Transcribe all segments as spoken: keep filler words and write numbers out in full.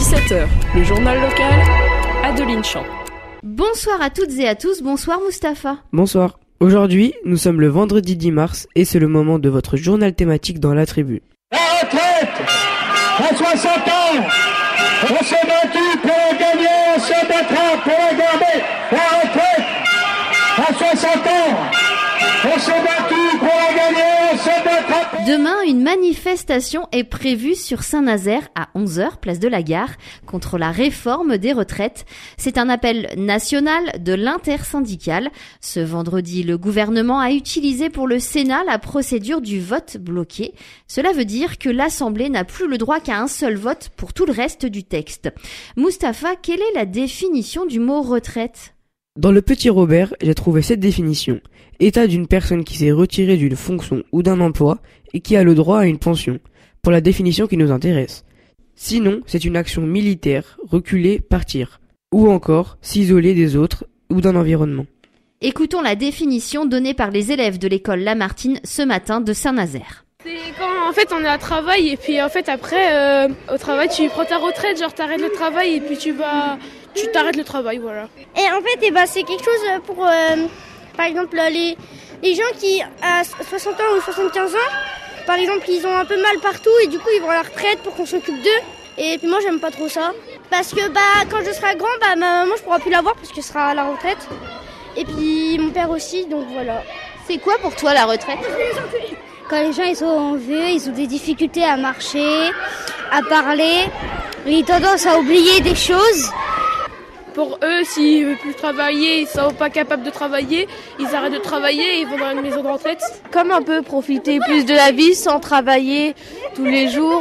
dix-sept heures, le journal local, Adeline Champ. Bonsoir à toutes et à tous, bonsoir Mustapha. Bonsoir. Aujourd'hui, nous sommes le vendredi dix mars et c'est le moment de votre journal thématique dans la tribu. La retraite à soixante ans, on s'est battu pour la gagner, on se battra pour la garder. La retraite à soixante ans, on s'est battu pour la gagner, on se battra. Demain, une manifestation est prévue sur Saint-Nazaire à onze heures, place de la Gare, contre la réforme des retraites. C'est un appel national de l'intersyndicale. Ce vendredi, le gouvernement a utilisé pour le Sénat la procédure du vote bloqué. Cela veut dire que l'Assemblée n'a plus le droit qu'à un seul vote pour tout le reste du texte. Mustapha, quelle est la définition du mot retraite ? Dans le Petit Robert, j'ai trouvé cette définition. État d'une personne qui s'est retirée d'une fonction ou d'un emploi et qui a le droit à une pension, pour la définition qui nous intéresse. Sinon, c'est une action militaire, reculer, partir, ou encore s'isoler des autres ou d'un environnement. Écoutons la définition donnée par les élèves de l'école Lamartine ce matin de Saint-Nazaire. C'est quand en fait on est à travail et puis en fait après euh, au travail tu prends ta retraite, genre t'arrêtes le travail et puis tu vas tu t'arrêtes le travail, voilà. Et en fait eh ben, c'est quelque chose pour euh, par exemple les, les gens qui à soixante ans ou soixante-quinze ans, par exemple ils ont un peu mal partout et du coup ils vont à la retraite pour qu'on s'occupe d'eux. Et puis moi j'aime pas trop ça parce que bah quand je serai grand bah ma maman je pourrai plus la voir parce qu'elle sera à la retraite et puis mon père aussi, donc voilà. C'est quoi pour toi la retraite ? Quand les gens ils sont vieux, ils ont des difficultés à marcher, à parler, ils ont tendance à oublier des choses. Pour eux, s'ils ne veulent plus travailler, ils sont pas capables de travailler, ils arrêtent de travailler et ils vont dans une maison de retraite. Comme un peu profiter plus de la vie sans travailler tous les jours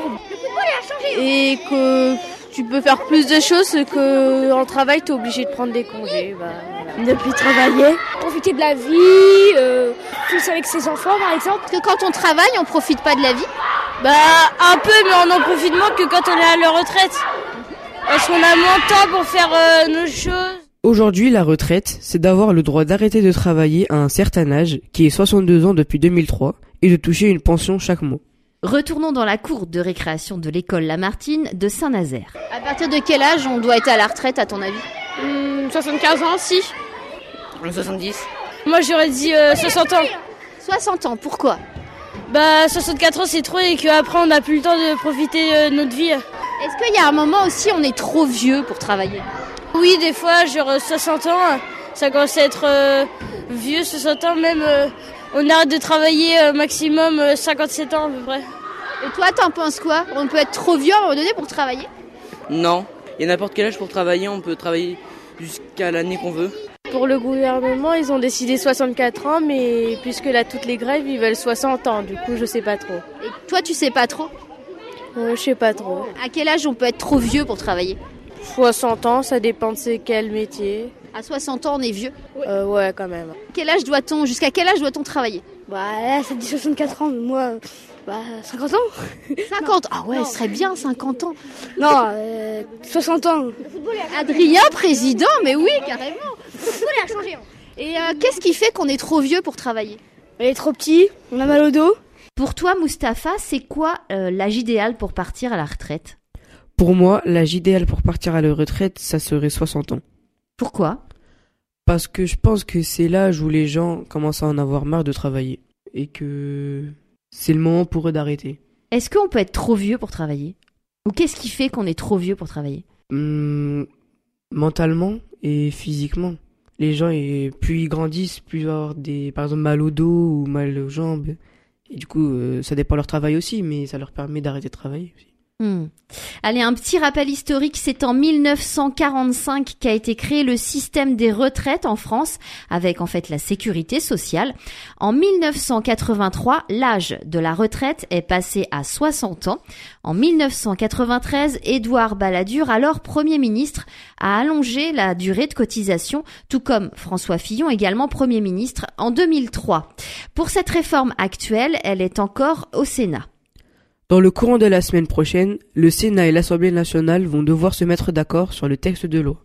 et que tu peux faire plus de choses qu'en travail, tu es obligé de prendre des congés. Bah, voilà. Ne plus travailler. Profiter de la vie, euh, plus avec ses enfants par exemple. Parce que quand on travaille, on profite pas de la vie ? Bah un peu, mais on en profite moins que quand on est à la retraite. Parce qu'on a moins de temps pour faire euh, nos choses. Aujourd'hui, la retraite, c'est d'avoir le droit d'arrêter de travailler à un certain âge, qui est soixante-deux ans depuis deux mille trois, et de toucher une pension chaque mois. Retournons dans la cour de récréation de l'école Lamartine de Saint-Nazaire. À partir de quel âge on doit être à la retraite à ton avis ? Hum, soixante-quinze ans, si. soixante-dix. Moi j'aurais dit euh, soixante ans. soixante ans, pourquoi ? Bah soixante-quatre ans c'est trop et qu'après on n'a plus le temps de profiter de notre vie. Est-ce qu'il y a un moment aussi où on est trop vieux pour travailler ? Oui, des fois, genre soixante ans, ça commence à être euh, vieux, soixante ans même. Euh, on arrête de travailler euh, maximum euh, cinquante-sept ans à peu près. Et toi, t'en penses quoi ? On peut être trop vieux à un moment donné pour travailler ? Non, il y a n'importe quel âge pour travailler, on peut travailler jusqu'à l'année qu'on veut. Pour le gouvernement, ils ont décidé soixante-quatre ans, mais puisque là, toutes les grèves, ils veulent soixante ans, du coup, je sais pas trop. Et toi, tu sais pas trop ? Euh, je sais pas trop. À quel âge on peut être trop vieux pour travailler ? soixante ans, ça dépend de c'est quel métier. À soixante ans, on est vieux ? Euh, ouais, quand même. Quel âge doit-on, jusqu'à quel âge doit-on travailler ? Bah là, ça dit soixante-quatre ans, mais moi, bah cinquante ans. cinquante ? Ah ouais, ce serait bien, cinquante ans. Non, euh, soixante ans. Adrien, président, mais oui, carrément. Le football a changé. Et euh, qu'est-ce qui fait qu'on est trop vieux pour travailler ? On est trop petit, on a mal au dos. Pour toi, Mustapha, c'est quoi euh, l'âge idéal pour partir à la retraite ? Pour moi, l'âge idéal pour partir à la retraite, ça serait soixante ans. Pourquoi ? Parce que je pense que c'est l'âge où les gens commencent à en avoir marre de travailler. Et que c'est le moment pour eux d'arrêter. Est-ce qu'on peut être trop vieux pour travailler ? Ou qu'est-ce qui fait qu'on est trop vieux pour travailler ? Hum, mentalement et physiquement. Les gens, et plus ils grandissent, plus ils vont avoir des, par exemple, mal au dos ou mal aux jambes. Et du coup, euh, ça dépend de leur travail aussi, mais ça leur permet d'arrêter de travailler aussi. Hmm. Allez, un petit rappel historique, c'est en mille neuf cent quarante-cinq qu'a été créé le système des retraites en France, avec en fait la sécurité sociale. En mille neuf cent quatre-vingt-trois, l'âge de la retraite est passé à soixante ans. En mille neuf cent quatre-vingt-treize, Édouard Balladur, alors Premier ministre, a allongé la durée de cotisation, tout comme François Fillon, également Premier ministre, en deux mille trois. Pour cette réforme actuelle, elle est encore au Sénat. Dans le courant de la semaine prochaine, le Sénat et l'Assemblée nationale vont devoir se mettre d'accord sur le texte de loi.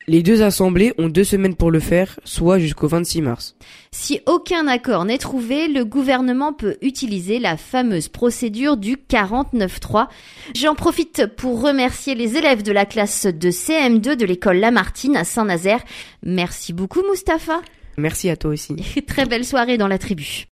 Les deux assemblées ont deux semaines pour le faire, soit jusqu'au vingt-six mars. Si aucun accord n'est trouvé, le gouvernement peut utiliser la fameuse procédure du quarante-neuf trois. J'en profite pour remercier les élèves de la classe de C M deux de l'école Lamartine à Saint-Nazaire. Merci beaucoup Mustapha. Merci à toi aussi. Très belle soirée dans la tribu.